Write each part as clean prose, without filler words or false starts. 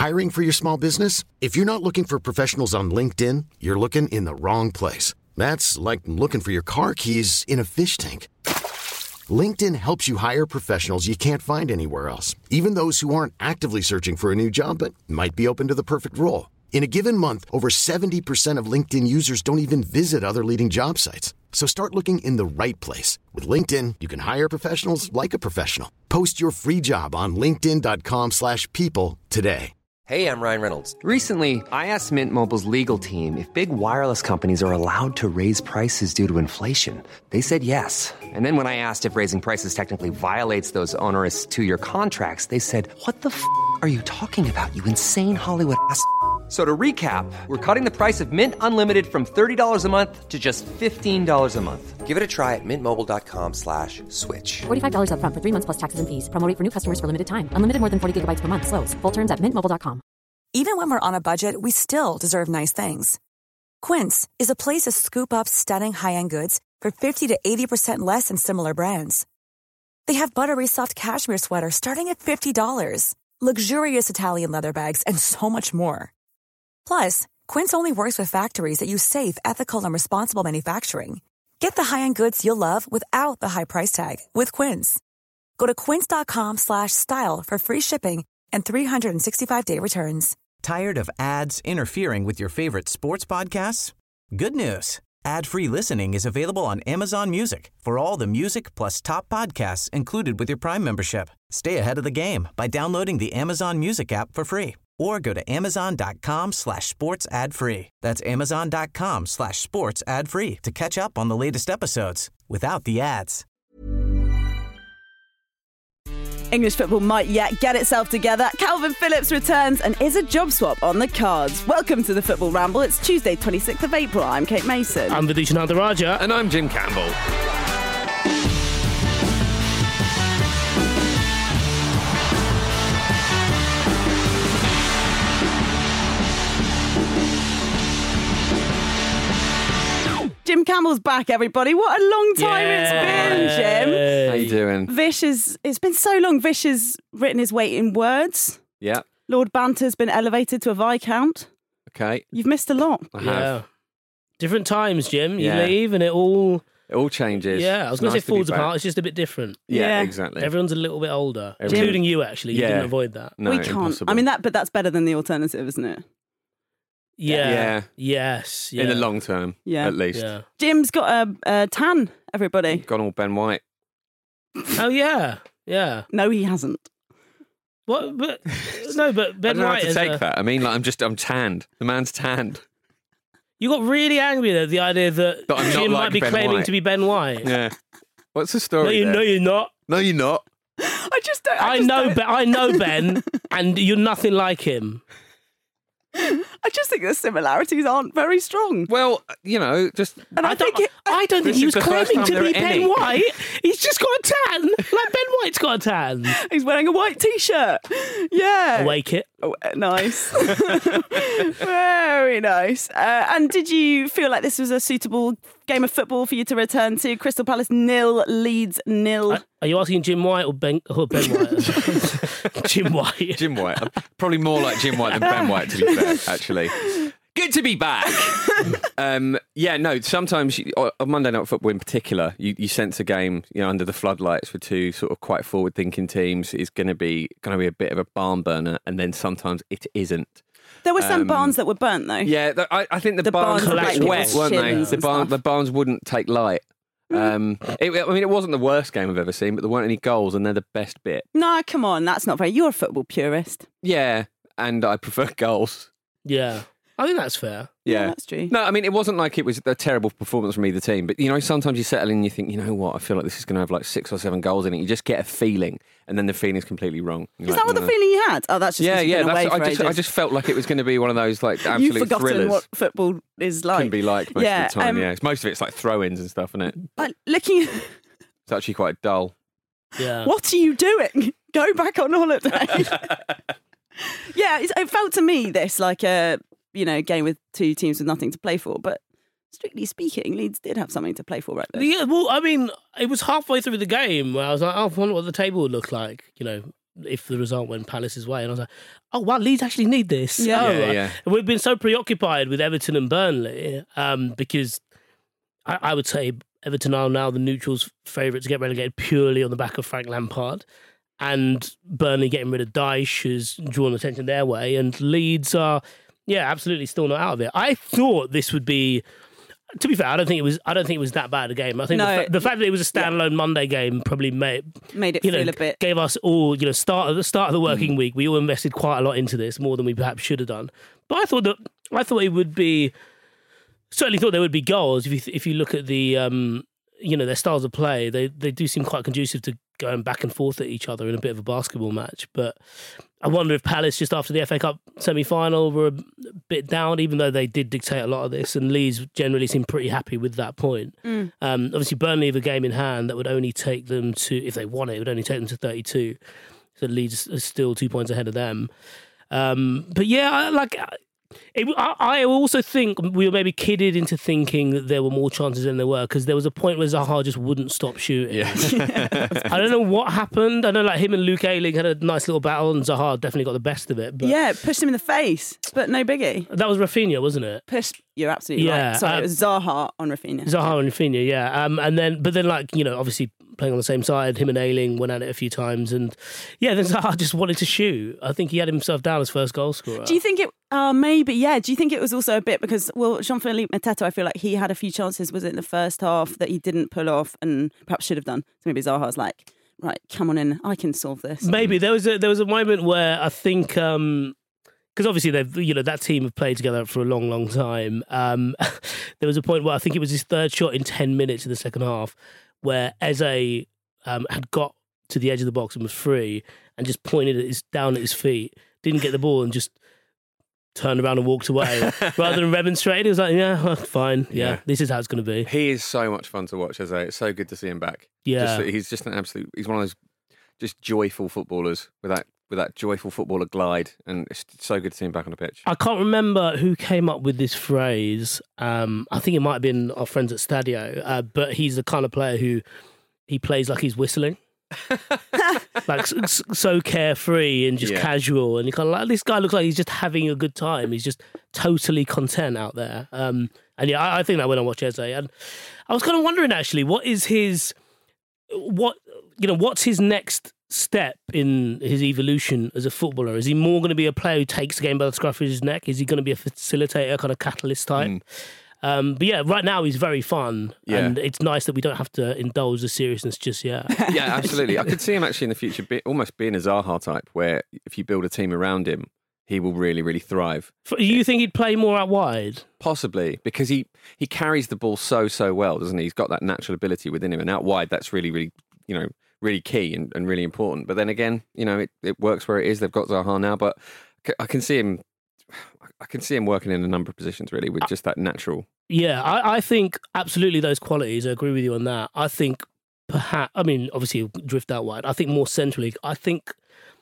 Hiring for your small business? If you're not looking for professionals on LinkedIn, you're looking in the wrong place. That's like looking for your car keys in a fish tank. LinkedIn helps you hire professionals you can't find anywhere else, even those who aren't actively searching for a new job but might be open to the perfect role. In a given month, over 70% of LinkedIn users don't even visit other leading job sites. So start looking in the right place. With LinkedIn, you can hire professionals like a professional. Post your free job on linkedin.com/people today. Hey, I'm Ryan Reynolds. Recently, I asked Mint Mobile's legal team if big wireless companies are allowed to raise prices due to inflation. They said yes. And then when I asked if raising prices technically violates those onerous 2-year contracts, they said, "What the f*** are you talking about, you insane Hollywood ass f- So to recap, we're cutting the price of Mint Unlimited from $30 a month to just $15 a month. Give it a try at mintmobile.com/switch. $45 up front for 3 months plus taxes and fees. Promo rate for new customers for limited time. Unlimited more than 40 gigabytes per month. Slows full terms at mintmobile.com. Even when we're on a budget, we still deserve nice things. Quince is a place to scoop up stunning high-end goods for 50 to 80% less than similar brands. They have buttery soft cashmere sweaters starting at $50, luxurious Italian leather bags, and so much more. Plus, Quince only works with factories that use safe, ethical, and responsible manufacturing. Get the high-end goods you'll love without the high price tag with Quince. Go to quince.com/style for free shipping and 365-day returns. Tired of ads interfering with your favorite sports podcasts? Good news. Ad-free listening is available on Amazon Music for all the music plus top podcasts included with your Prime membership. Stay ahead of the game by downloading the Amazon Music app for free or go to amazon.com/sports ad free. That's amazon.com/sports ad free to catch up on the latest episodes without the ads. English football might yet get itself together. Calvin Phillips returns and is a job swap on the cards. Welcome to the Football Ramble. It's Tuesday, 26th of April. I'm Kate Mason. I'm Vidisha Nandaraja. And I'm Jim Campbell. Jim Campbell's back, everybody. What a long time it's been, Jim. How you doing? It's been so long. Vish has written his weight in words. Yeah. Lord Banter's been elevated to a Viscount. Okay. You've missed a lot. I have. Yeah. Different times, Jim. You Yeah. leave and it all changes. Yeah, I was It's going to nice say falls be back. apart. It's just a bit different. Yeah, Yeah. exactly. Everyone's a little bit older, Everyone- including you, actually. You Yeah. didn't avoid that. No, we can't. impossible. I mean, but that's better than the alternative, isn't it? Yeah. Yeah. Yes. Yeah. In the long term, Yeah. at least. Yeah. Jim's got a tan, everybody. Gone all Ben White. Oh, yeah. Yeah. No, he hasn't. What? But no, but I Ben don't know how White to is take that. I mean, like, I'm tanned. The man's tanned. You got really angry at the idea that But I'm not Jim like might be Ben claiming White. to be Ben White. Yeah. What's the story? No, you're not. No, you're not. I just don't. I know Ben, and you're nothing like him. I just think the similarities aren't very strong. Well, you know, just And I think I don't think This he is was the first claiming time to be there are Ben any. White. He's just got a tan, like Ben White's got a tan. he's wearing a white t-shirt. Yeah. Awake it. Oh, nice. Very nice. And did you feel like this was a suitable game of football for you to return to? Crystal Palace 0, Leeds 0. Are you asking Jim White or Ben White? Jim White. Jim White. I'm probably more like Jim White than Ben White, to be fair, actually. Good to be back. Yeah, no, sometimes on Monday Night Football in particular, you sense a game, you know, under the floodlights for two sort of quite forward-thinking teams is going to be a bit of a barn burner, and then sometimes it isn't. There were some barns that were burnt, though. Yeah, I think the barns barns were were like like wet, people's weren't they? shins and stuff. The barns wouldn't take light. It wasn't the worst game I've ever seen, but there weren't any goals, and they're the best bit. No, come on, that's not fair. You're a football purist. Yeah, and I prefer goals. Yeah. I think that's fair. Yeah, that's true. No, I mean, it wasn't like it was a terrible performance from either team, but, you know, sometimes you settle in and you think, you know what, I feel like this is going to have like 6 or 7 goals in it. You just get a feeling, and then the feeling's completely wrong. You're Is like, that what the feeling you had? Oh, that's just 'cause you've been away for ages. I just felt like it was going to be one of those like absolute You've forgotten thrillers. what football is like. Can be like most Yeah, of the time. Yeah, most of it's like throw-ins and stuff, isn't it? Looking, It's actually quite dull. Yeah. what are you doing? Go back on holiday. Yeah, it felt to me this like a game with two teams with nothing to play for, but strictly speaking, Leeds did have something to play for right there. Yeah, well, I mean, it was halfway through the game where I was like, oh, I wonder what the table would look like, you know, if the result went Palace's way. And I was like, oh, wow, Leeds actually need this. Yeah. Oh, Yeah. And we've been so preoccupied with Everton and Burnley because I would say Everton are now the neutrals' favourite to get relegated purely on the back of Frank Lampard. And Burnley getting rid of Dyche has drawn attention their way. And Leeds are, absolutely still not out of it. I thought this would be... To be fair, I don't think it was that bad a game. I think the fact that it was a standalone Monday game probably made it feel a bit. Gave us all, start of the working week. We all invested quite a lot into this, more than we perhaps should have done. But I thought it would be. Certainly thought there would be goals. If you look at the their styles of play, they do seem quite conducive to going back and forth at each other in a bit of a basketball match. But I wonder if Palace, just after the FA Cup semi-final, were a bit down, even though they did dictate a lot of this, and Leeds generally seemed pretty happy with that point. Obviously, Burnley have a game in hand that would only take them to, if they won it, would only take them to 32. So Leeds is still 2 points ahead of them. But yeah, I also think we were maybe kidded into thinking that there were more chances than there were, because there was a point where Zaha just wouldn't stop shooting. Yeah. I don't know what happened. I know him and Luke Ayling had a nice little battle, and Zaha definitely got the best of it. But Yeah, pushed him in the face, but no biggie. that was Rafinha, wasn't it? You're absolutely right. Sorry, it was Zaha on Rafinha. Zaha and Rafinha, yeah. But then obviously playing on the same side, him and Ayling went at it a few times, and then Zaha just wanted to shoot. I think he had himself down as first goal scorer. Do you think it? Maybe, yeah. Do you think it was also a bit because, Jean-Philippe Mateta, I feel like he had a few chances, was it in the first half, that he didn't pull off and perhaps should have done. So maybe Zaha's like, right, come on in, I can solve this. Maybe there was a moment where I think because obviously they've that team have played together for a long, long time. There was a point where I think it was his third shot in 10 minutes in the second half, where Eze had got to the edge of the box and was free, and just pointed down at his feet, didn't get the ball, and just turned around and walked away rather than remonstrate. He was like, fine. Yeah, this is how it's going to be. He is so much fun to watch, Eze. It's so good to see him back. Yeah. He's just an absolute... He's one of those just joyful footballers with that joyful footballer glide, and it's so good to see him back on the pitch. I can't remember who came up with this phrase. I think it might have been our friends at Stadio, but he's the kind of player who he plays like he's whistling. Like so carefree and just casual, and you kind of like, this guy looks like he's just having a good time. He's just totally content out there. And I think that when I watch Eze, and I was kind of wondering actually, what's his next step in his evolution as a footballer? Is he more going to be a player who takes the game by the scruff of his neck? Is he going to be a facilitator, kind of catalyst type? But right now he's very fun, and it's nice that we don't have to indulge the seriousness just yet. Yeah, absolutely. I could see him actually in the future almost being a Zaha type, where if you build a team around him, he will really, really thrive. You think he'd play more out wide? Possibly, because he carries the ball so well, doesn't he? He's got that natural ability within him, and out wide, that's really, really, really key and really important. But then again, it works where it is. They've got Zaha now, but I can see him working in a number of positions, really, with just that natural. Yeah, I think absolutely those qualities. I agree with you on that. I think obviously he'll drift out wide. I think more centrally. I think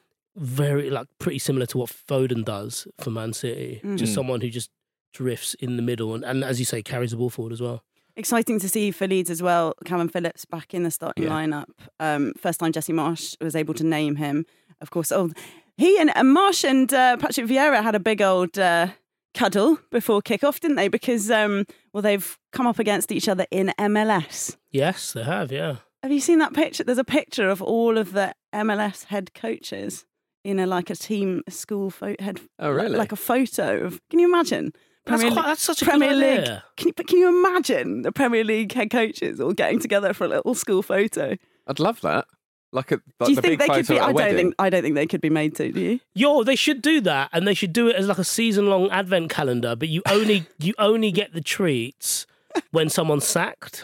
pretty similar to what Foden does for Man City. Just someone who just drifts in the middle and as you say, carries the ball forward as well. Exciting to see for Leeds as well. Calvin Phillips back in the starting lineup. First time Jesse Marsch was able to name him. Of course, he and Marsch and Patrick Vieira had a big old cuddle before kick-off, didn't they? Because they've come up against each other in MLS. Yes, they have. Yeah. Have you seen that picture? There's a picture of all of the MLS head coaches in a team school head. Oh, really? Like a photo of. Can you imagine? That's such a Premier good League. idea. Can you imagine the Premier League head coaches all getting together for a little school photo? I'd love that. Do you the think big they could photo be? at a wedding. I don't think they could be made to. Do you? They should do that, and they should do it as like a season-long advent calendar. But you only get the treats when someone's sacked.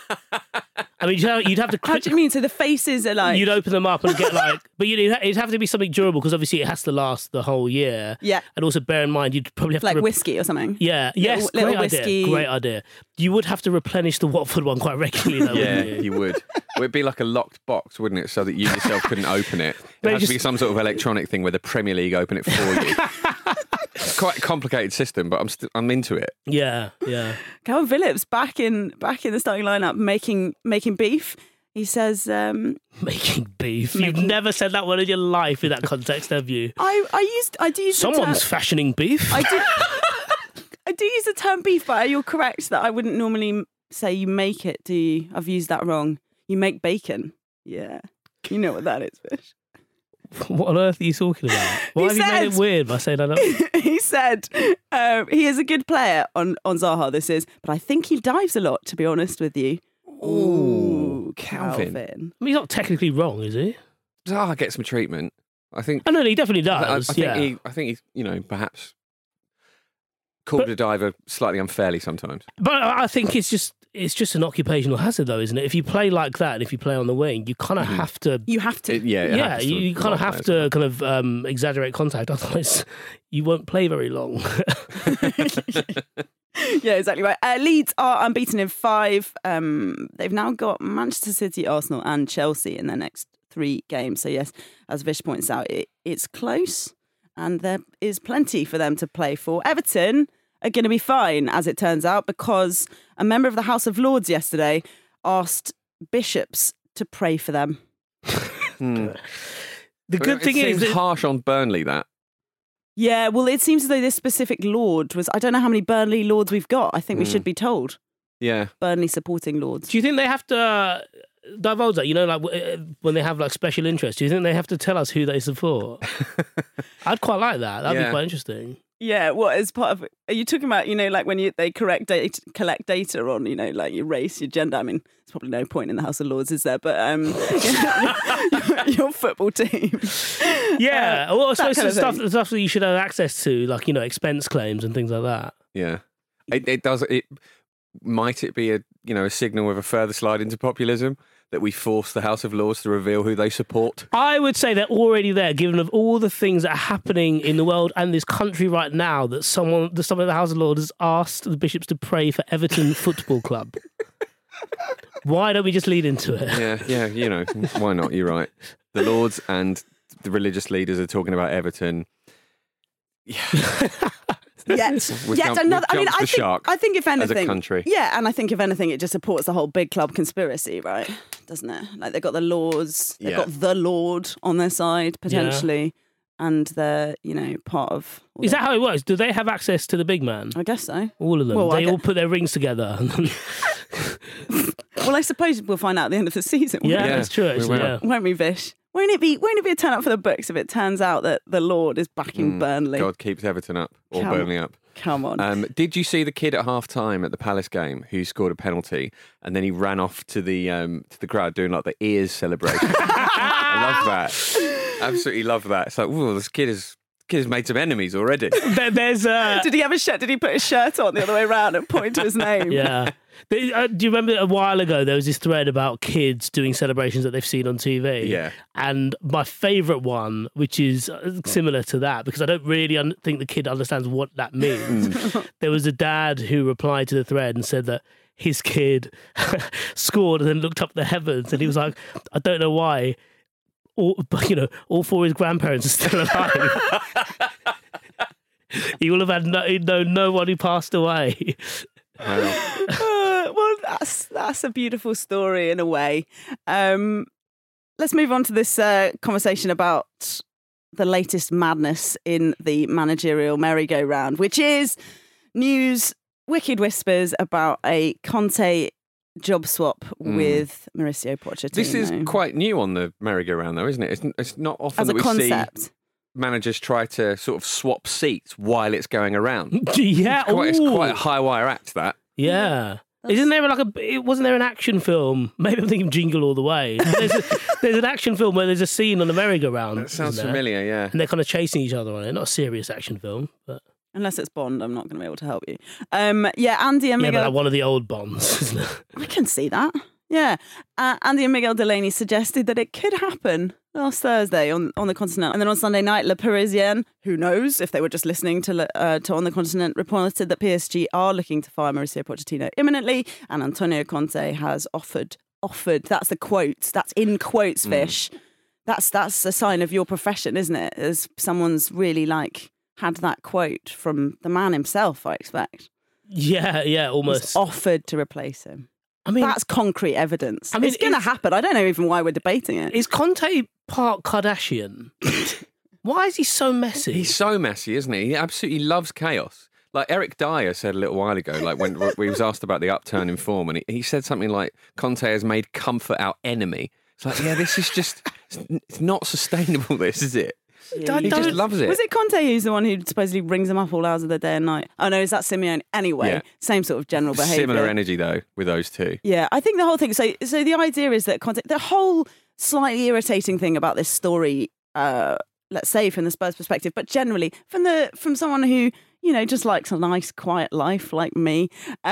I mean, you'd have to. How do you mean? So the faces are like. You'd open them up and get but it'd have to be something durable, because obviously it has to last the whole year. Yeah. And also bear in mind, you'd probably have like to whiskey or something. Yeah. Yes. Little great whiskey. idea. Great idea. You would have to replenish the Watford one quite regularly, though. Yeah, wouldn't you would. Well, it'd be like a locked box, wouldn't it? So that you yourself couldn't open it. It has to be some sort of electronic thing where the Premier League open it for you. It's quite a complicated system, but I'm into it. Yeah. Calvin Phillips back in the starting lineup, making beef. He says, Making beef. You've never said that word in your life in that context, have you? I do use Someone's fashioning beef. I do use the term beef, but you're correct that I wouldn't normally say you make it, do you? I've used that wrong. You make bacon. Yeah. You know what that is, Fish. What on earth are you talking about? Why have you made it weird by saying I don't? He said he is a good player on Zaha, this is, but I think he dives a lot, to be honest with you. Ooh, Calvin. I mean, he's not technically wrong, is he? Zaha gets some treatment. I think. Oh, no, he definitely does. I think he's, perhaps called a diver slightly unfairly sometimes. But I think it's just an occupational hazard, though, isn't it? If you play like that, and if you play on the wing, you kind of have to. You have to. You kind of have to kind of exaggerate contact, otherwise you won't play very long. Yeah, exactly right. Leeds are unbeaten in 5. They've now got Manchester City, Arsenal and Chelsea in their next 3 games. So yes, as Vish points out, it's close and there is plenty for them to play for. Everton are going to be fine, as it turns out, because a member of the House of Lords yesterday asked bishops to pray for them. The good thing is... It is... seems harsh on Burnley, that. Yeah, well, it seems as though this specific Lord was... I don't know how many Burnley Lords we've got. I think we should be told. Yeah. Burnley supporting Lords. Do you think they have to divulge that? You know, like when they have like special interests, do you think they have to tell us who they support? I'd quite like that. That'd be quite interesting. Yeah, what as part of? Are you talking about, like when they collect data on, like your race, your gender? I mean, there's probably no point in the House of Lords, is there? But your football team. Yeah, well, I suppose the stuff that you should have access to, like expense claims and things like that. Yeah, it does. Might it be a signal of a further slide into populism that we force the House of Lords to reveal who they support? I would say they're already there, given of all the things that are happening in the world and this country right now, that someone of the House of Lords has asked the bishops to pray for Everton Football Club. Why don't we just lead into it? Yeah, why not? You're right. The Lords and the religious leaders are talking about Everton. Yeah. Another. I think if anything, as a country, and I think if anything, it just supports the whole big club conspiracy, right? Doesn't it? Like they've got the Lords, they've got the Lord on their side potentially, and they're part of. Is that how it works? Do they have access to the big man? I guess so. All of them. Well, they all put their rings together. Well, I suppose we'll find out at the end of the season. That's true. Actually, won't we, Vish? Won't it be a turn up for the books if it turns out that the Lord is backing Burnley? God keeps Everton up or Burnley up. Come on. Did you see the kid at half time at the Palace game who scored a penalty and then he ran off to the crowd doing like the ears celebration? I love that. Absolutely love that. It's like, ooh, this kid has made some enemies already. There's Did he have a shirt? Did he put his shirt on the other way around and point to his name? Yeah. Do you remember a while ago there was this thread about kids doing celebrations that they've seen on TV? Yeah. And my favourite one, which is similar to that, because I don't really think the kid understands what that means. There was a dad who replied to the thread and said that his kid scored and then looked up the heavens and he was like, I don't know why. All 4 of his grandparents are still alive. He will have had no one who passed away. Well, that's a beautiful story in a way. Let's move on to this conversation about the latest madness in the managerial merry-go-round, which is news, wicked whispers about a Conte job swap with Mauricio Pochettino. This is quite new on the merry-go-round, though, isn't it? It's not often that we see managers try to sort of swap seats while it's going around. Yeah, it's quite a high wire act, that. Yeah. Isn't there wasn't there an action film? Maybe I'm thinking Jingle All the Way. There's an action film where there's a scene on the merry-go-round. That sounds familiar, yeah. And they're kind of chasing each other on it. Not a serious action film, but unless it's Bond, I'm not going to be able to help you. Andy and Miguel. Yeah, but one of the old Bonds, isn't it? I can see that. Yeah. Andy and Miguel Delaney suggested that it could happen last Thursday on the continent. And then on Sunday night, Le Parisien, who knows if they were just listening to On the Continent, reported that PSG are looking to fire Mauricio Pochettino imminently. And Antonio Conte has offered. That's the quotes. That's in quotes, Fish. That's a sign of your profession, isn't it? As someone's really had that quote from the man himself, I expect. Yeah, almost. He's offered to replace him. I mean, that's concrete evidence. I mean, it's going to happen. I don't know even why we're debating it. Is Conte part Kardashian? Why is he so messy? He's so messy, isn't he? He absolutely loves chaos. Like Eric Dyer said a little while ago, like when he was asked about the upturn in form, and he said something like, Conte has made comfort our enemy. It's like, yeah, this is just, it's not sustainable, this, is it? Yeah, He just loves it. Was it Conte who's the one who supposedly rings him up all hours of the day and night? Oh no, is that Simeone? Anyway, Yeah. same sort of general behaviour. Similar energy, though, with those two. Yeah, I think the whole thing. So the idea is that Conte, the whole slightly irritating thing about this story, let's say from the Spurs perspective, but generally from someone who just likes a nice quiet life like me,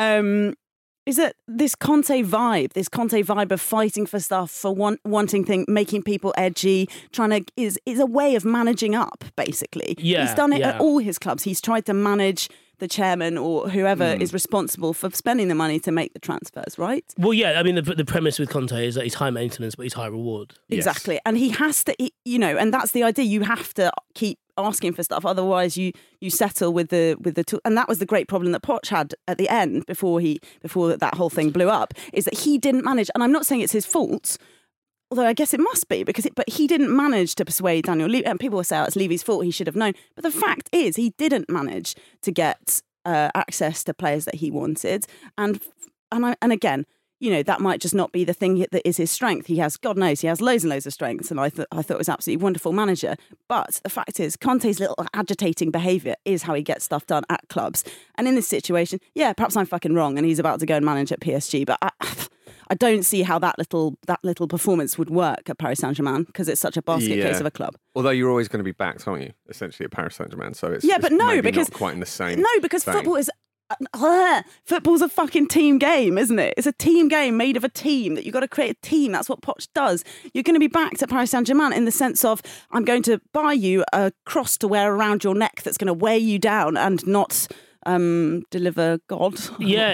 is that this Conte vibe of fighting for stuff, for wanting things, making people edgy, is a way of managing up, basically. Yeah, he's done it yeah. at all his clubs. He's tried to manage the chairman or whoever is responsible for spending the money to make the transfers, right? Well, yeah, I mean, the premise with Conte is that he's high maintenance, but he's high reward. Exactly. And he has to, and that's the idea. You have to keep asking for stuff. Otherwise, you settle with the tool. And that was the great problem that Poch had at the end before that whole thing blew up, is that he didn't manage. And I'm not saying it's his fault, although I guess it must be, but he didn't manage to persuade Daniel Levy. And people will say, it's Levy's fault, he should have known. But the fact is, he didn't manage to get access to players that he wanted. And again, that might just not be the thing that is his strength. God knows, he has loads and loads of strengths, and I thought it was absolutely wonderful manager. But the fact is, Conte's little agitating behaviour is how he gets stuff done at clubs. And in this situation, yeah, perhaps I'm fucking wrong, and he's about to go and manage at PSG, but I don't see how that little performance would work at Paris Saint-Germain, because it's such a basket case of a club. Although you're always going to be backed, aren't you? Essentially at Paris Saint-Germain, so it's but no, maybe because not quite in the same. No, because vein. football is. Football's a fucking team game, isn't it? It's a team game made of a team that you've got to create a team. That's what Poch does. You're going to be backed at Paris Saint-Germain in the sense of, I'm going to buy you a cross to wear around your neck that's going to weigh you down and not deliver God. Yeah,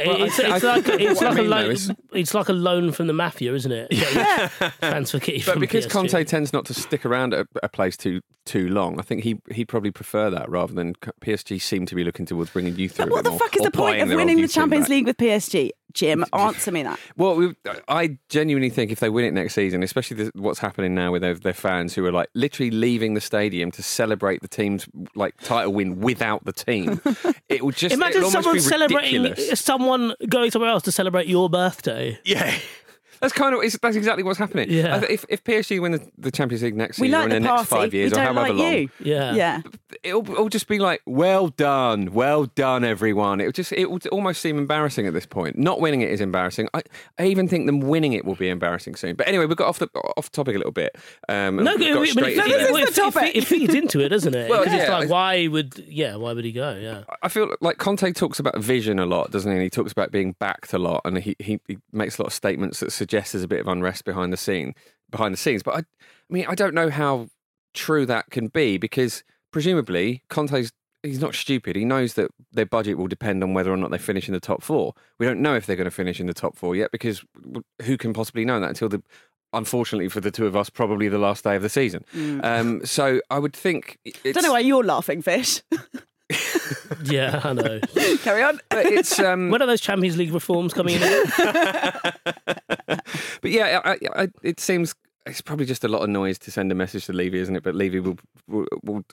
it's like a loan from the mafia, isn't it? Yeah. Transfer key But from because PSG. Conte tends not to stick around at a place too long, I think he'd probably prefer that rather than PSG seem to be looking towards bringing you through. What the fuck is the point of winning the Champions League with PSG? Jim, answer me that. Well, I genuinely think if they win it next season, especially what's happening now with their fans who are like literally leaving the stadium to celebrate the team's like title win without the team, it would just imagine someone celebrating ridiculous. Someone going somewhere else to celebrate your birthday. Yeah. That's exactly what's happening. Yeah. If PSG win the Champions League next We season like or in the next 5 years we or don't however like long, you. Yeah. it'll just be like, well done, everyone. It would almost seem embarrassing at this point. Not winning it is embarrassing. I even think them winning it will be embarrassing soon. But anyway, we got off topic a little bit. It feeds into it, doesn't it? Well, Because it's yeah. like, why would he go? Yeah. I feel like Conte talks about vision a lot, doesn't he? And he talks about being backed a lot, and he makes a lot of statements that suggest there's a bit of unrest behind the scenes. But I don't know how true that can be, because presumably he's not stupid. He knows that their budget will depend on whether or not they finish in the top four. We don't know if they're going to finish in the top four yet, because who can possibly know that until unfortunately for the two of us, probably the last day of the season. So I would think I don't know why you're laughing, Fish. Yeah, I know. Carry on. But it's When are those Champions League reforms coming in? But yeah, it seems it's probably just a lot of noise to send a message to Levy, isn't it? But Levy will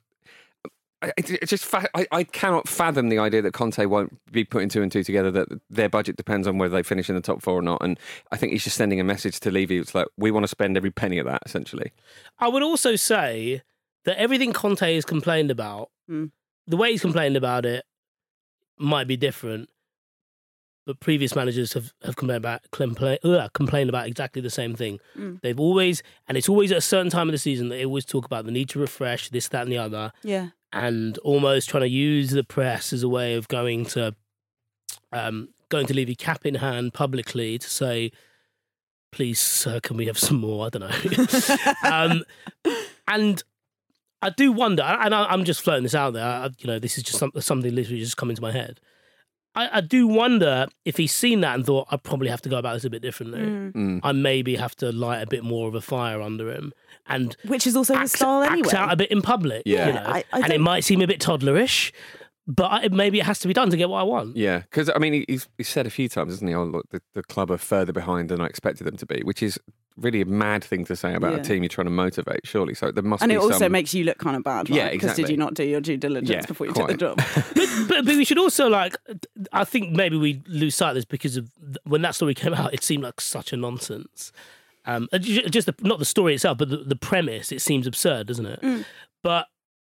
I cannot fathom the idea that Conte won't be putting two and two together, that their budget depends on whether they finish in the top four or not. And I think he's just sending a message to Levy. It's like, we want to spend every penny of that, essentially. I would also say that everything Conte has complained about, the way he's complained about it might be different, but previous managers have complained about exactly the same thing. They've always, and it's always at a certain time of the season, they always talk about the need to refresh this, that and the other. Yeah. And almost trying to use the press as a way of going to Levy cap in hand publicly to say, please, sir, can we have some more? I don't know. And I do wonder, and I'm just floating this out there, this is just something literally just come into my head. I do wonder if he's seen that and thought, I probably have to go about this a bit differently. I maybe have to light a bit more of a fire under him. Which is also his style anyway. Act out a bit in public. Yeah. And it might seem a bit toddlerish, but maybe it has to be done to get what I want. Yeah, because I mean, he's said a few times, hasn't he? Oh, look, the club are further behind than I expected them to be, which is really a mad thing to say about a team you're trying to motivate. Surely, so there must. And be it also some... makes you look kind of bad, right? Yeah, Because exactly. did you not do your due diligence before you took the job? but we should also I think maybe we lose sight of this because of when that story came out, it seemed like such a nonsense. Just not the story itself, but the premise. It seems absurd, doesn't it? Mm. But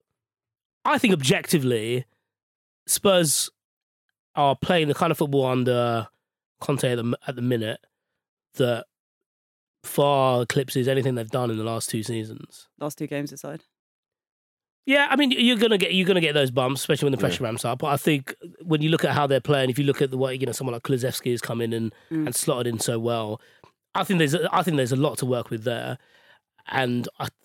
I think objectively, Spurs are playing the kind of football under Conte at the minute that far eclipses anything they've done in the last 2 seasons. Last 2 games aside. Yeah, I mean you're gonna get those bumps, especially when the pressure ramps up. But I think when you look at how they're playing, if you look at the way someone like Kulusevski has come in and slotted in so well, I think there's a lot to work with there, and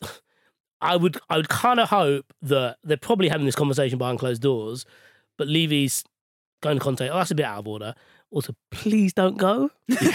I would kind of hope that they're probably having this conversation behind closed doors, but Levy's going to Conte. Oh, that's a bit out of order. Also, please don't go.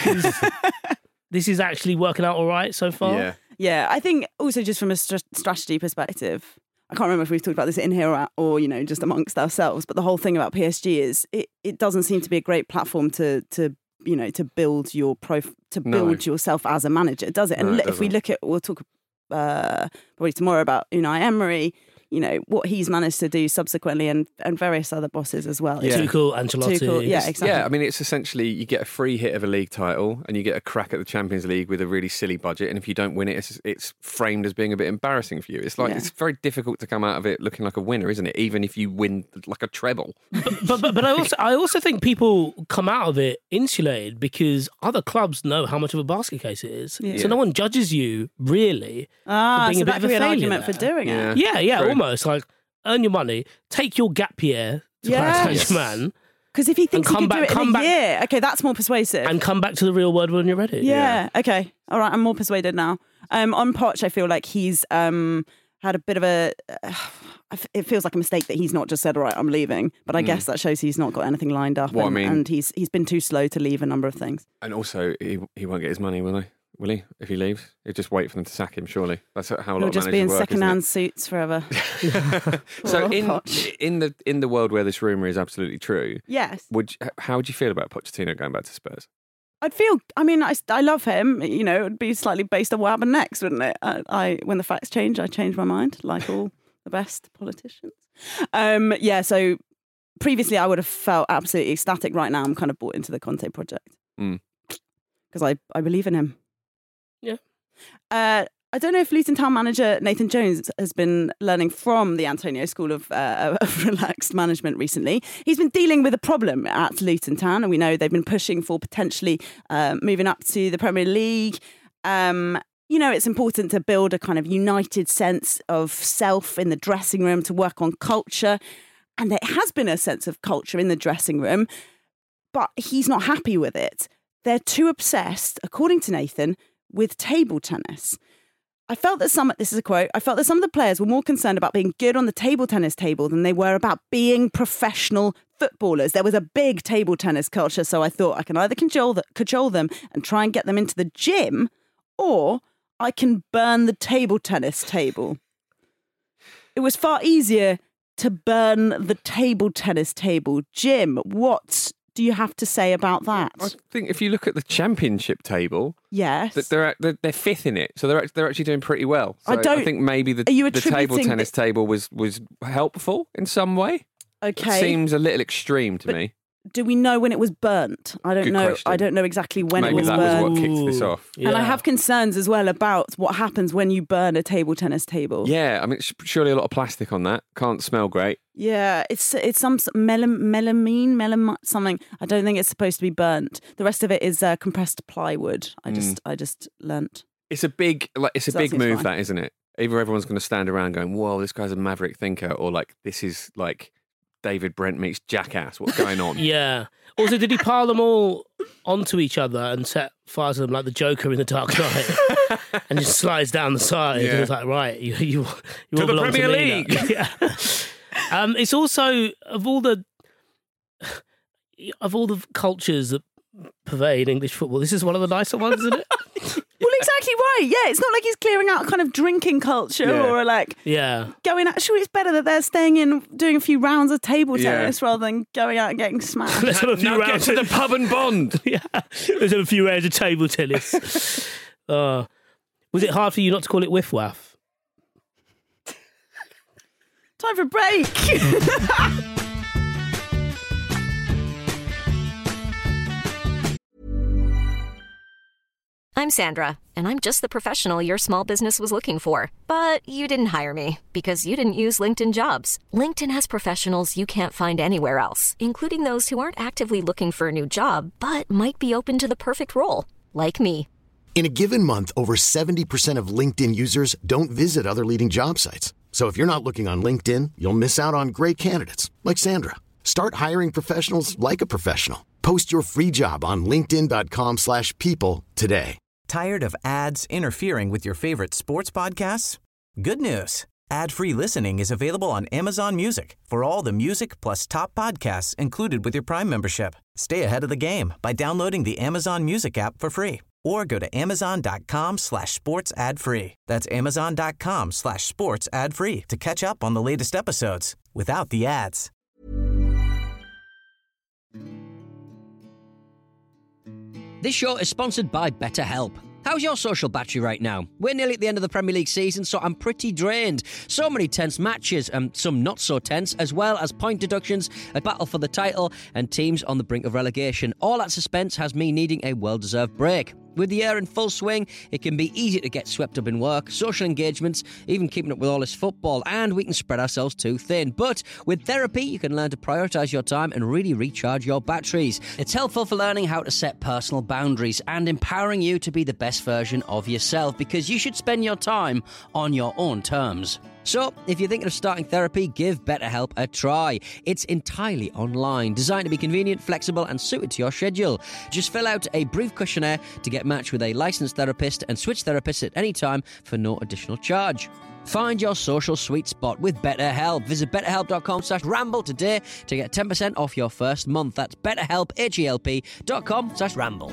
This is actually working out all right so far. Yeah, I think also just from a strategy perspective, I can't remember if we've talked about this in here or just amongst ourselves, but the whole thing about PSG is it doesn't seem to be a great platform to build your build yourself as a manager, does it? And No, it if we look at, we'll talk probably tomorrow about Unai Emery, what he's managed to do subsequently, and various other bosses as well. Yeah. Tuchel, Ancelotti. Yeah, exactly. Yeah, I mean, it's essentially you get a free hit of a league title and you get a crack at the Champions League with a really silly budget. And if you don't win it, it's framed as being a bit embarrassing for you. It's like it's very difficult to come out of it looking like a winner, isn't it? Even if you win like a treble. But I also think people come out of it insulated because other clubs know how much of a basket case it is. Yeah. So no one judges you really for being so a bit that of could a be an failure argument there. for doing it. Yeah, True. almost like earn your money, take your gap year to Paris Saint-Germain, Because if he thinks he come could do back- it in come a back- year, okay, that's more persuasive. and come back to the real world when you're ready. Yeah. Okay. All right. I'm more persuaded now. On Poch, I feel like he's had a bit of a. It feels like a mistake that he's not just said, "All right, I'm leaving." But I guess that shows he's not got anything lined up, Well, I mean- and he's been too slow to leave a number of things. And also, he won't get his money, will he? Will he? If he leaves, he'll just wait for them to sack him. Surely that's how a lot He'll of just managers be in work, second-hand suits forever. So Poor Poch. in the world where this rumor is absolutely true, Yes, how would you feel about Pochettino going back to Spurs? I'd feel. I mean, I love him. It would be slightly based on what happened next, wouldn't it? When the facts change, I change my mind, like all the best politicians. So previously I would have felt absolutely ecstatic. Right now, I'm kind of bought into the Conte project because I believe in him. Yeah. I don't know if Luton Town manager Nathan Jones has been learning from the Antonio School of relaxed management recently. He's been dealing with a problem at Luton Town, and we know they've been pushing for potentially moving up to the Premier League. It's important to build a kind of united sense of self in the dressing room, to work on culture. And there has been a sense of culture in the dressing room, but he's not happy with it. They're too obsessed, according to Nathan, with table tennis. I felt that this is a quote, I felt that some of the players were more concerned about being good on the table tennis table than they were about being professional footballers. There was a big table tennis culture, so I thought I can either cajole them and try and get them into the gym, or I can burn the table tennis table. It was far easier to burn the table tennis table. Jim, what do you have to say about that? I think if you look at the championship table, Yes. they're fifth in it, so they're actually doing pretty well. So I think maybe the Are you table attributing tennis table was helpful in some way. Okay. It seems a little extreme to me. Do we know when it was burnt? I don't Good know. question. I don't know exactly when Maybe it was that burnt. was what kicked this off. And I have concerns as well about what happens when you burn a table tennis table. Yeah, I mean, surely a lot of plastic on that. Can't smell great. Yeah, it's some melamine, something. I don't think it's supposed to be burnt. The rest of it is compressed plywood. I just learnt. It's a big that big seems move, fine. that, isn't it? Either everyone's going to stand around going, "Whoa, this guy's a maverick thinker," or like, "This is like David Brent meets Jackass. What's going on?" Yeah. Also, did he pile them all onto each other and set fire to them like the Joker in The Dark Knight, and just slides down the side? Yeah. And it's like, right, you all To the belong Premier me League. now. Yeah. It's also of all the cultures that pervade English football, this is one of the nicer ones, isn't it? Well, exactly right. Yeah, it's not like he's clearing out a kind of drinking culture or like going out. Surely it's better that they're staying in, doing a few rounds of table tennis rather than going out and getting smashed. Let's have a few rounds get to the pub and bond. Let's have a few rounds of table tennis. Was it hard for you not to call it whiff waff? Time for a break. I'm Sandra, and I'm just the professional your small business was looking for. But you didn't hire me because you didn't use LinkedIn Jobs. LinkedIn has professionals you can't find anywhere else, including those who aren't actively looking for a new job, but might be open to the perfect role, like me. In a given month, over 70% of LinkedIn users don't visit other leading job sites. So if you're not looking on LinkedIn, you'll miss out on great candidates like Sandra. Start hiring professionals like a professional. Post your free job on linkedin.com/people today. Tired of ads interfering with your favorite sports podcasts? Good news. Ad-free listening is available on Amazon Music for all the music plus top podcasts included with your Prime membership. Stay ahead of the game by downloading the Amazon Music app for free or go to amazon.com/sports ad free. That's amazon.com/sports ad free to catch up on the latest episodes without the ads. This show is sponsored by BetterHelp. How's your social battery right now? We're nearly at the end of the Premier League season, so I'm pretty drained. So many tense matches, and some not so tense, as well as point deductions, a battle for the title, and teams on the brink of relegation. All that suspense has me needing a well-deserved break. With the year in full swing, it can be easy to get swept up in work, social engagements, even keeping up with all this football, and we can spread ourselves too thin. But with therapy, you can learn to prioritise your time and really recharge your batteries. It's helpful for learning how to set personal boundaries and empowering you to be the best version of yourself, because you should spend your time on your own terms. So, if you're thinking of starting therapy, give BetterHelp a try. It's entirely online, designed to be convenient, flexible, and suited to your schedule. Just fill out a brief questionnaire to get matched with a licensed therapist and switch therapists at any time for no additional charge. Find your social sweet spot with BetterHelp. Visit betterhelp.com/ramble today to get 10% off your first month. That's betterhelp, HELP.com/ramble.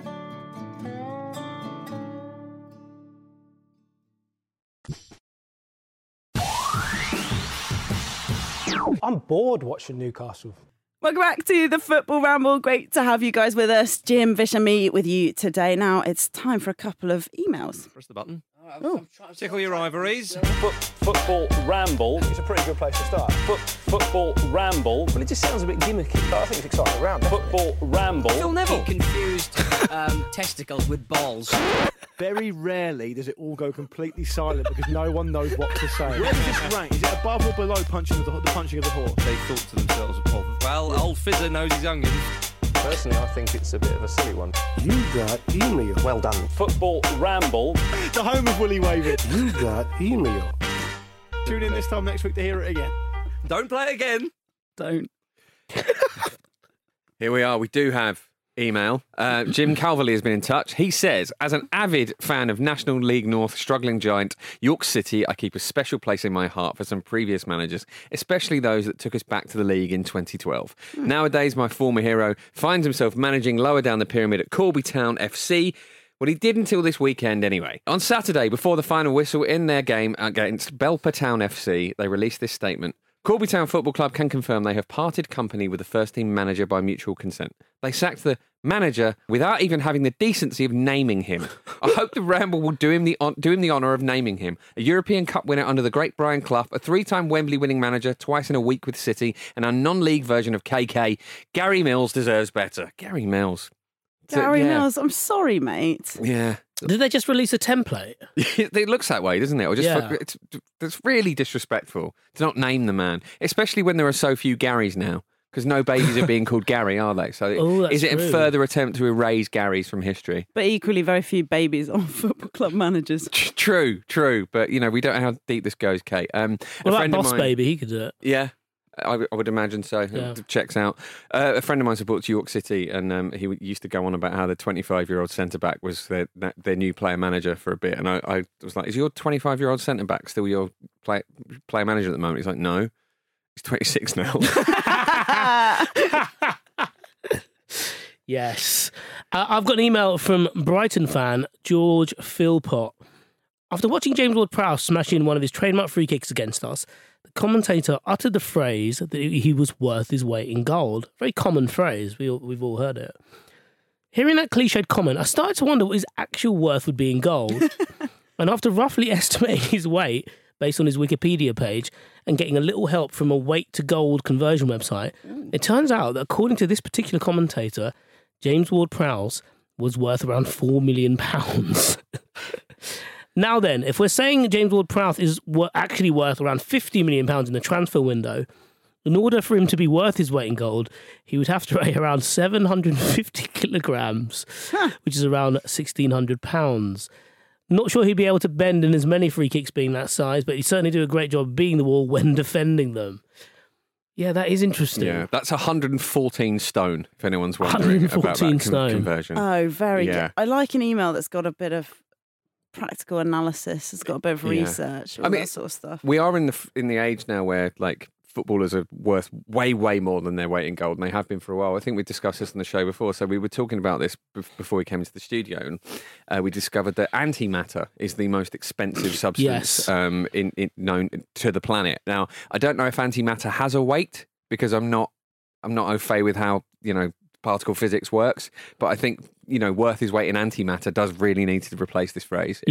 I'm bored watching Newcastle. Welcome back to the Football Ramble. Great to have you guys with us. Jim, Vish and me with you today. Now it's time for a couple of emails. Press the button. Tickle your ivories. Football Ramble. It's a pretty good place to start. Football Ramble. Well, it just sounds a bit gimmicky. I think it's exciting around. Football Ramble. Phil Neville confused testicles with balls. Very rarely does it all go completely silent because no one knows what to say. Where does this rank? Is it above or below the punching of the horse? They thought to themselves, well, old Fizzer knows his onions. Personally, I think it's a bit of a silly one. You got email. Well done. Football Ramble. The home of Willy Waving. You got email. Tune in this time next week to hear it again. Don't play it again. Don't. Here we are. We do have email. Jim Calverley has been in touch. He says, as an avid fan of National League North struggling giant York City, I keep a special place in my heart for some previous managers, especially those that took us back to the league in 2012. Nowadays, my former hero finds himself managing lower down the pyramid at Corby Town FC. Well, he did until this weekend anyway. On Saturday, before the final whistle in their game against Belper Town FC, they released this statement. Corby Town Football Club can confirm they have parted company with the first team manager by mutual consent. They sacked the manager without even having the decency of naming him. I hope the Ramble will do him the honour of naming him. A European Cup winner under the great Brian Clough, a 3-time Wembley winning manager, twice in a week with City, and a non-league version of KK. Gary Mills deserves better. Gary Mills. Gary Mills, I'm sorry, mate. Yeah. Did they just release a template? It looks that way, doesn't it? Or just it's really disrespectful to not name the man, especially when there are so few Garys now, because no babies are being called Gary, are they? So is it a further attempt to erase Garys from history? But equally, very few babies on football club managers. True. But, we don't know how deep this goes, Kate. Well, that Boss Baby, he could do it. Yeah. I would imagine so. Yeah. It checks out. A friend of mine supports York City, and he used to go on about how the 25-year-old centre-back was their new player manager for a bit. And I was like, is your 25-year-old centre-back still your player manager at the moment? He's like, no, he's 26 now. Yes. I've got an email from Brighton fan George Philpott. After watching James Ward-Prowse smash in one of his trademark free kicks against us, the commentator uttered the phrase that he was worth his weight in gold. Very common phrase. We've all heard it. Hearing that cliched comment, I started to wonder what his actual worth would be in gold. And after roughly estimating his weight based on his Wikipedia page and getting a little help from a weight to gold conversion website, it turns out that according to this particular commentator, James Ward-Prowse was worth around £4 million. Now then, if we're saying James Ward-Prowse is actually worth around £50 million in the transfer window, in order for him to be worth his weight in gold, he would have to weigh around 750 kilograms, which is around £1,600. Not sure he'd be able to bend in as many free kicks being that size, but he'd certainly do a great job being the wall when defending them. Yeah, that is interesting. Yeah, that's 114 stone, if anyone's wondering about that conversion. Oh, very good. I like an email that's got a bit of practical analysis, it's got a bit of research, all that sort of stuff. We are in the age now where, like, footballers are worth way, way more than their weight in gold, and they have been for a while. I think we discussed this on the show before. So we were talking about this before we came into the studio, and we discovered that antimatter is the most expensive substance known to the planet. Now, I don't know if antimatter has a weight because I'm not au fait with how particle physics works, but I think worth his weight in antimatter does really need to replace this phrase.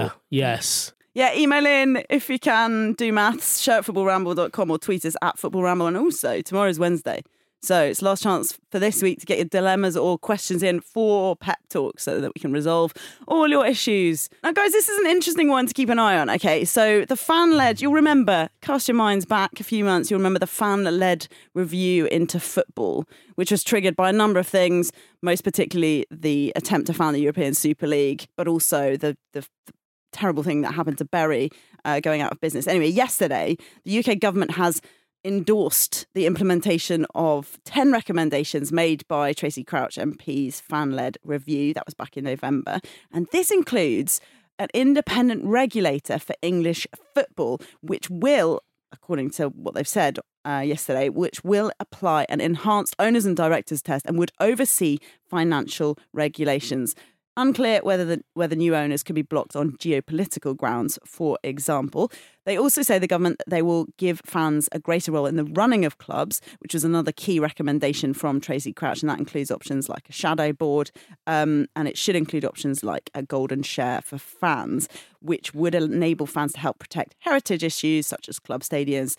Yes. Yeah, email in if you can, do maths, show@footballramble.com or tweet us @footballramble. And also, tomorrow's Wednesday. So it's last chance for this week to get your dilemmas or questions in for Pep Talk so that we can resolve all your issues. Now, guys, this is an interesting one to keep an eye on, okay? So the fan-led, you'll remember, cast your minds back a few months, you'll remember the fan-led review into football, which was triggered by a number of things, most particularly the attempt to found the European Super League, but also the terrible thing that happened to Bury going out of business. Anyway, yesterday, the UK government has endorsed the implementation of 10 recommendations made by Tracy Crouch MP's fan-led review. That was back in November. And this includes an independent regulator for English football, which will, according to what they've said yesterday, which will apply an enhanced owners and directors test and would oversee financial regulations. Unclear whether new owners could be blocked on geopolitical grounds, for example. They also say the government they will give fans a greater role in the running of clubs, which was another key recommendation from Tracy Crouch, and that includes options like a shadow board, and it should include options like a golden share for fans, which would enable fans to help protect heritage issues such as club stadiums,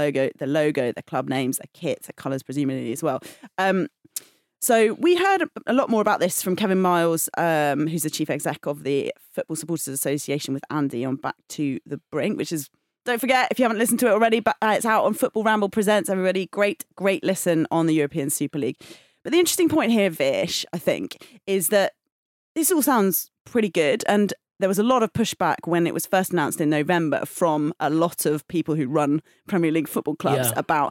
the club names, the kits, the colours presumably as well. So we heard a lot more about this from Kevin Miles, who's the chief exec of the Football Supporters Association, with Andy on Back to the Brink, which is, don't forget, if you haven't listened to it already, but it's out on Football Ramble Presents, everybody. Great listen on the European Super League. But the interesting point here, Vish, I think, is that this all sounds pretty good, and there was a lot of pushback when it was first announced in November from a lot of people who run Premier League football clubs about,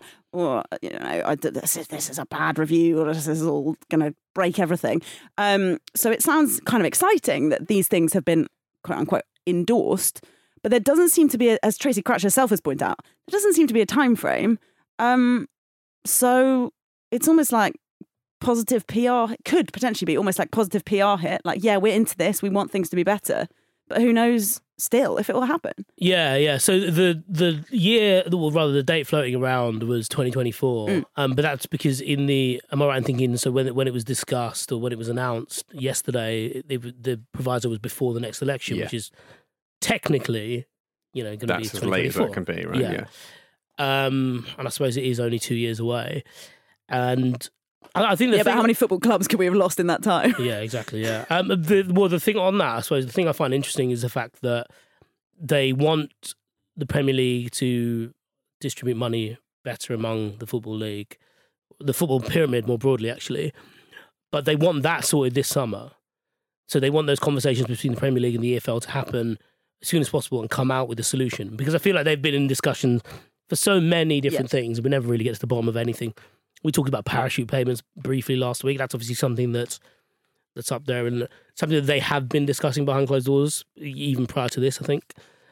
this is a bad review, or this is all going to break everything. So it sounds kind of exciting that these things have been, quote unquote, endorsed, but there doesn't seem to be, as Tracy Crouch herself has pointed out, there doesn't seem to be a time frame. So it's almost like positive PR. It could potentially be almost like positive PR hit. Like, yeah, we're into this. We want things to be better. But who knows still if it will happen? Yeah. So the year, or rather the date floating around was 2024. But that's because am I right in thinking, so when it was discussed or when it was announced yesterday, the proviso was before the next election, which is technically, going to be 2024. That's as late as that can be, right? Yeah. And I suppose it is only 2 years away. And I think but how many football clubs could we have lost in that time? Yeah, exactly. Yeah. The thing on that, I suppose, the thing I find interesting is the fact that they want the Premier League to distribute money better among the football league, the football pyramid more broadly, actually. But they want that sorted this summer. So they want those conversations between the Premier League and the EFL to happen as soon as possible and come out with a solution. Because I feel like they've been in discussions for so many different things, and we never really get to the bottom of anything. We talked about parachute payments briefly last week. That's obviously something that's up there and something that they have been discussing behind closed doors, even prior to this, I think.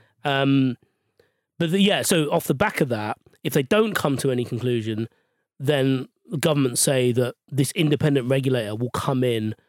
So off the back of that, if they don't come to any conclusion, then the government say that this independent regulator will come in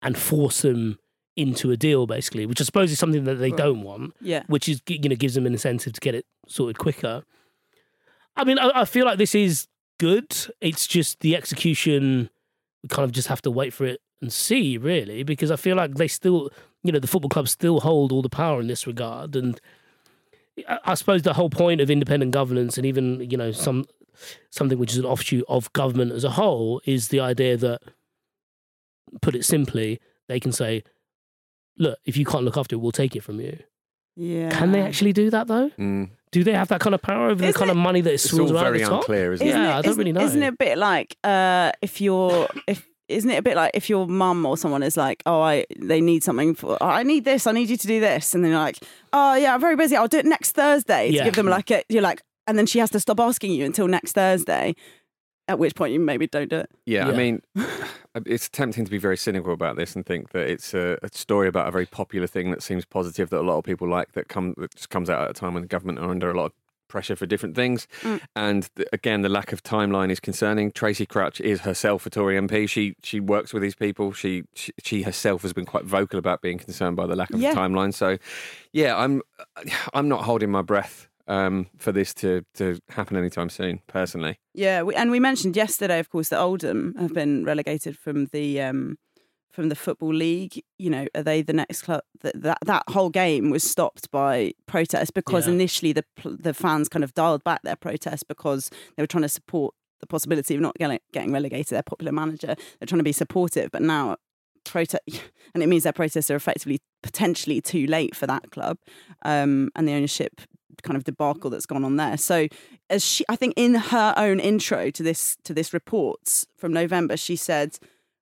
and force them into a deal, basically, which I suppose is something that they don't want. Yeah. Which is, gives them an incentive to get it sorted quicker. I mean, I feel like this is good. It's just the execution. We kind of just have to wait for it and see, really, because I feel like they still, the football clubs still hold all the power in this regard. And I suppose the whole point of independent governance and even, something which is an offshoot of government as a whole is the idea that, put it simply, they can say, look, if you can't look after it, we'll take it from you. Yeah. Can they actually do that, though? Do they have that kind of power over the kind of money that is swirls around the top? It's all very unclear, isn't it? Yeah, I don't really know. Isn't it a bit like isn't it a bit like if your mum or someone is like, they need something I need this, I need you to do this, and then you're like, oh yeah, I'm very busy, I'll do it next Thursday. To give them you're like, and then she has to stop asking you until next Thursday, at which point you maybe don't do it. Yeah, I mean, it's tempting to be very cynical about this and think that it's a story about a very popular thing that seems positive, that a lot of people like, that just comes out at a time when the government are under a lot of pressure for different things. And again, the lack of timeline is concerning. Tracy Crouch is herself a Tory MP. She works with these people. She herself has been quite vocal about being concerned by the lack of timeline. So, yeah, I'm not holding my breath for this to happen anytime soon, personally. Yeah, we mentioned yesterday, of course, that Oldham have been relegated from the Football League. Are they the next club? That whole game was stopped by protest because initially the fans kind of dialed back their protest because they were trying to support the possibility of not getting relegated. Their popular manager, they're trying to be supportive, but now and it means their protests are effectively potentially too late for that club, and the ownership kind of debacle that's gone on there. So, I think in her own intro to this report from November, she said,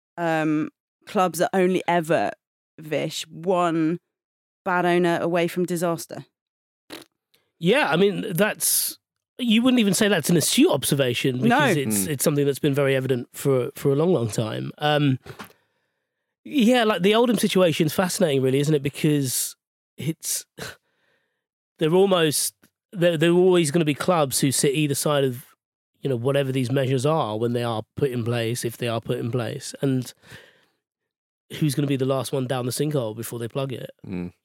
clubs are only ever, Vish, one bad owner away from disaster. Yeah, I mean, you wouldn't even say that's an astute observation because it's something that's been very evident for a long, long time. Yeah, like the Oldham situation is fascinating, really, isn't it? Because they're always going to be clubs who sit either side of, whatever these measures are when they are put in place, if they are put in place, and who's going to be the last one down the sinkhole before they plug it?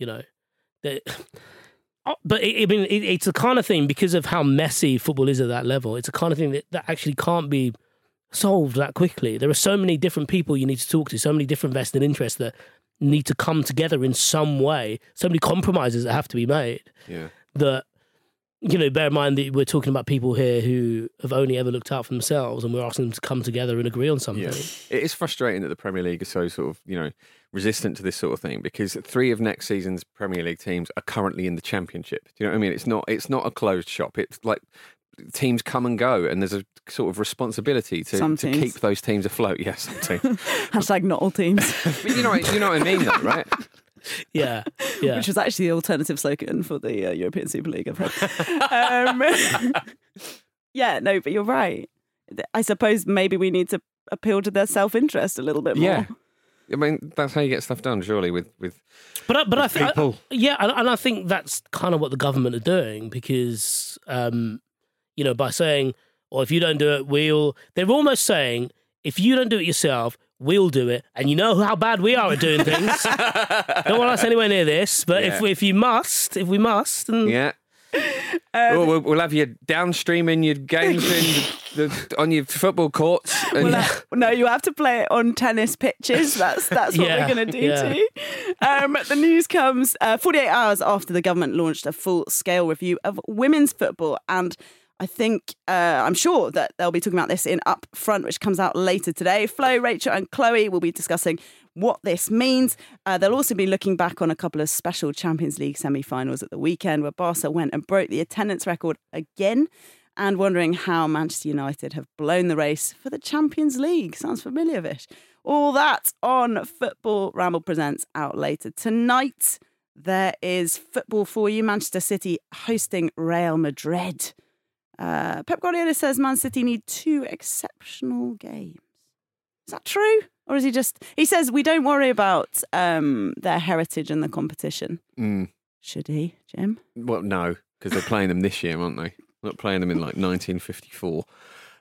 But it's the kind of thing, because of how messy football is at that level, it's a kind of thing that actually can't be solved that quickly. There are so many different people you need to talk to, so many different vested interests that need to come together in some way, so many compromises that have to be made. Yeah. That, bear in mind that we're talking about people here who have only ever looked out for themselves, and we're asking them to come together and agree on something. Yeah. It is frustrating that the Premier League is so sort of, resistant to this sort of thing, because 3 of next season's Premier League teams are currently in the Championship. Do you know what I mean? It's not a closed shop. It's like teams come and go, and there's a sort of responsibility to keep those teams afloat. Yes, some teams. Hashtag not all teams. But you know what I mean, though, right? Yeah. Which was actually the alternative slogan for the European Super League, I've heard. Yeah, no, but you're right. I suppose maybe we need to appeal to their self-interest a little bit more. Yeah. I mean, that's how you get stuff done, surely, with But I think, and I think that's kind of what the government are doing, because, by saying, or if you don't do it, they're almost saying, if you don't do it yourself, we'll do it. And you know how bad we are at doing things. Don't want us anywhere near this, but if we must, then... Yeah. We'll have you downstreaming your games on your football courts. And... No, you have to play it on tennis pitches. That's what we're going to do too. The news comes 48 hours after the government launched a full-scale review of women's football, and I think, I'm sure that they'll be talking about this in Up Front, which comes out later today. Flo, Rachel and Chloe will be discussing what this means. They'll also be looking back on a couple of special Champions League semi-finals at the weekend where Barca went and broke the attendance record again, and wondering how Manchester United have blown the race for the Champions League. Sounds familiar-ish. All that on Football Ramble Presents, out later tonight. There is football for you. Manchester City hosting Real Madrid. Pep Guardiola says Man City need 2 exceptional games. Is that true? Or is he says we don't worry about their heritage and the competition. Should he, Jim? Well, no, because they're playing them this year, aren't they? Not playing them in like 1954.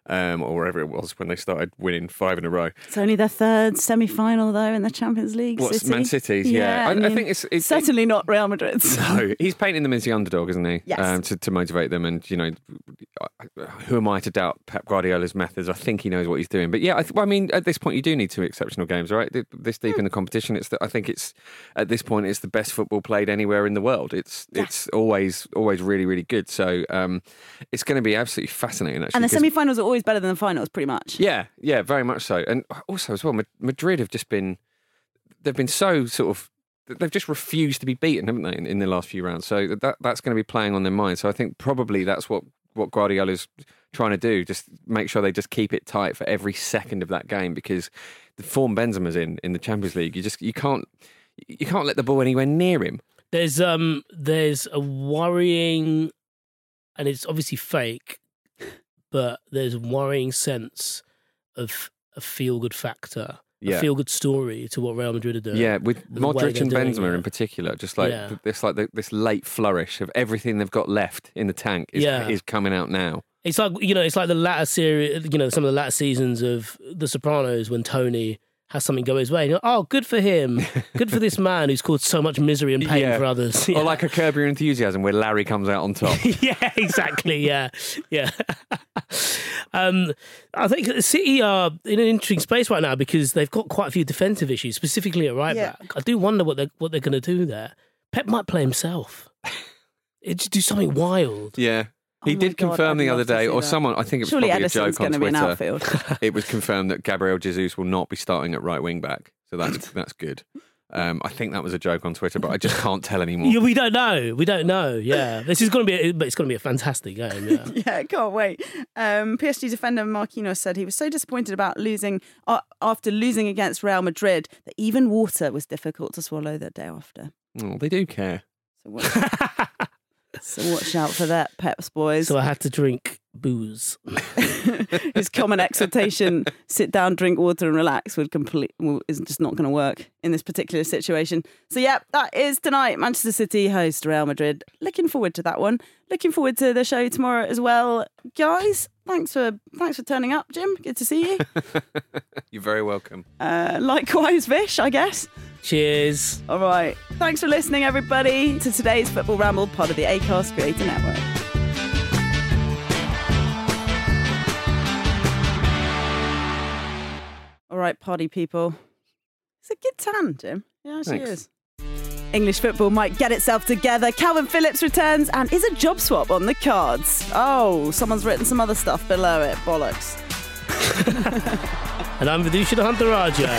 or wherever it was when they started winning 5 in a row. It's only their third semi-final though in the Champions League. What's City. Man City's? Yeah, I think it's certainly not Real Madrid's. No, he's painting them as the underdog, isn't he? Yes. To motivate them, and who am I to doubt Pep Guardiola's methods? I think he knows what he's doing. But yeah, I mean, at this point, you do need 2 exceptional games, right? This deep in the competition, I think it's at this point it's the best football played anywhere in the world. It's always really, really good. So it's going to be absolutely fascinating. Actually, and the semi-finals are always better than the finals, pretty much. Yeah, very much so. And also as well, Madrid have just been. They've been so sort of. They've just refused to be beaten, haven't they, in the last few rounds? So that's going to be playing on their mind. So I think probably that's what Guardiola's trying to do. Just make sure they just keep it tight for every second of that game, because the form Benzema's in the Champions League, you can't let the ball anywhere near him. There's a worrying, and it's obviously fake, but there's a worrying sense of a feel-good factor. A feel-good story to what Real Madrid are doing. Yeah, with Modric and Benzema in particular, just like this late flourish of everything they've got left in the tank is coming out now. It's like it's like the latter series, some of the latter seasons of The Sopranos when Tony has something go his way. Oh, good for him. Good for this man who's caused so much misery and pain for others. Or like a Curb Your Enthusiasm where Larry comes out on top. Yeah, exactly. Yeah. I think City are in an interesting space right now because they've got quite a few defensive issues, specifically at right back. I do wonder what they're going to do there. Pep might play himself. Just do something wild. Yeah. He did confirm the other day, or someone, I think it was surely probably Edison's a joke on Twitter. Be an outfield. It was confirmed that Gabriel Jesus will not be starting at right wing back. So that's good. I think that was a joke on Twitter, but I just can't tell anymore. Yeah, we don't know. Yeah, it's going to be a fantastic game. Yeah, yeah, can't wait. PSG defender Marquinhos said he was so disappointed about losing after losing against Real Madrid that even water was difficult to swallow the day after. Oh, they do care. So watch out for that, Peps boys. So I had to drink booze. His common exhortation, sit down, drink water and relax, is just not going to work in this particular situation. So yeah, that is tonight. Manchester City host Real Madrid. Looking forward to that one. Looking forward to the show tomorrow as well. Guys, thanks for turning up, Jim. Good to see you. You're very welcome. Likewise, Vish, I guess. Cheers. All right. Thanks for listening, everybody, to today's Football Ramble, part of the Acast Creator Network. All right, party people. It's a good tan, Jim. Yeah, she is. English football might get itself together. Calvin Phillips returns, and is a job swap on the cards? Oh, someone's written some other stuff below it. Bollocks. And I'm Vidusha Huntaraja.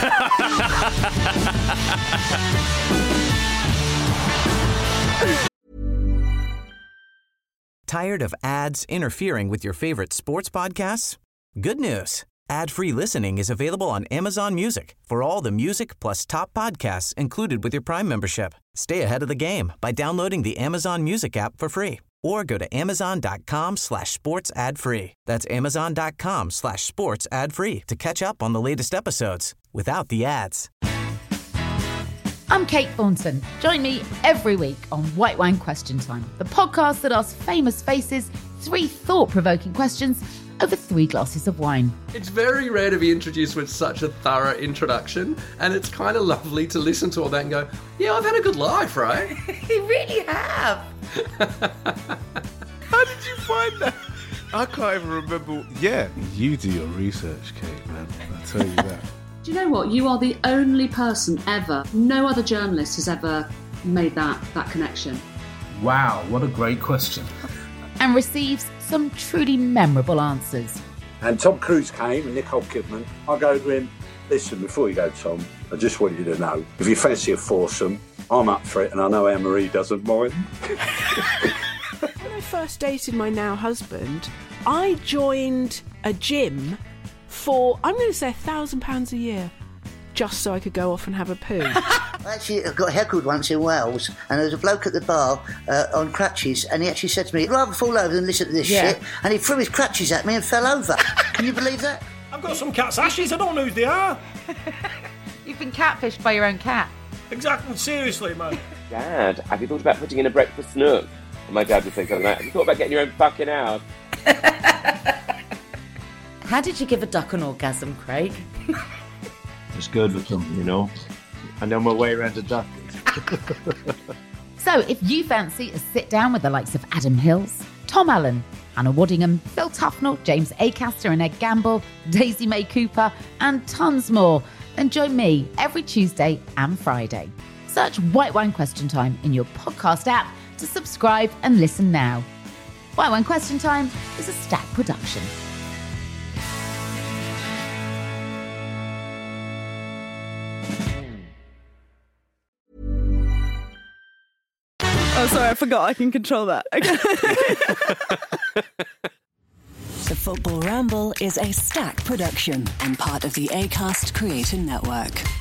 Tired of ads interfering with your favorite sports podcasts? Good news. Ad-free listening is available on Amazon Music for all the music plus top podcasts included with your Prime membership. Stay ahead of the game by downloading the Amazon Music app for free or go to amazon.com/sports ad free. That's amazon.com/sports ad free to catch up on the latest episodes without the ads. I'm Kate Thornton. Join me every week on White Wine Question Time, the podcast that asks famous faces 3 thought-provoking questions over 3 glasses of wine. It's very rare to be introduced with such a thorough introduction, and it's kind of lovely to listen to all that and go, yeah, I've had a good life, right? You really have. How did you find that? I can't even remember. Yeah, you do your research, Kate, man. I'll tell you that. Do you know what? You are the only person ever, no other journalist has ever made that connection. Wow, what a great question. And receives some truly memorable answers. And Tom Cruise came and Nicole Kidman. I go to him, listen, before you go, Tom, I just want you to know, if you fancy a foursome, I'm up for it, and I know Anne-Marie doesn't mind. When I first dated my now husband, I joined a gym for, I'm going to say £1,000 a year, just so I could go off and have a poo. Actually, I got heckled once in Wales, and there was a bloke at the bar on crutches, and he actually said to me, I'd rather fall over than listen to this shit, and he threw his crutches at me and fell over. Can you believe that? I've got some cat's ashes, I don't know who they are. You've been catfished by your own cat. Exactly, seriously, man. Dad, have you thought about putting in a breakfast nook? And my dad would say something like, have you thought about getting your own fucking house? How did you give a duck an orgasm, Craig? It's good with them, you know. And then we'll way around the duck. So if you fancy a sit down with the likes of Adam Hills, Tom Allen, Hannah Waddingham, Phil Tufnell, James Acaster and Ed Gamble, Daisy May Cooper, and tons more, then join me every Tuesday and Friday. Search White Wine Question Time in your podcast app to subscribe and listen now. White Wine Question Time is a Stack production. Oh, sorry, I forgot I can control that. Okay. The Football Ramble is a Stack production and part of the Acast Creator Network.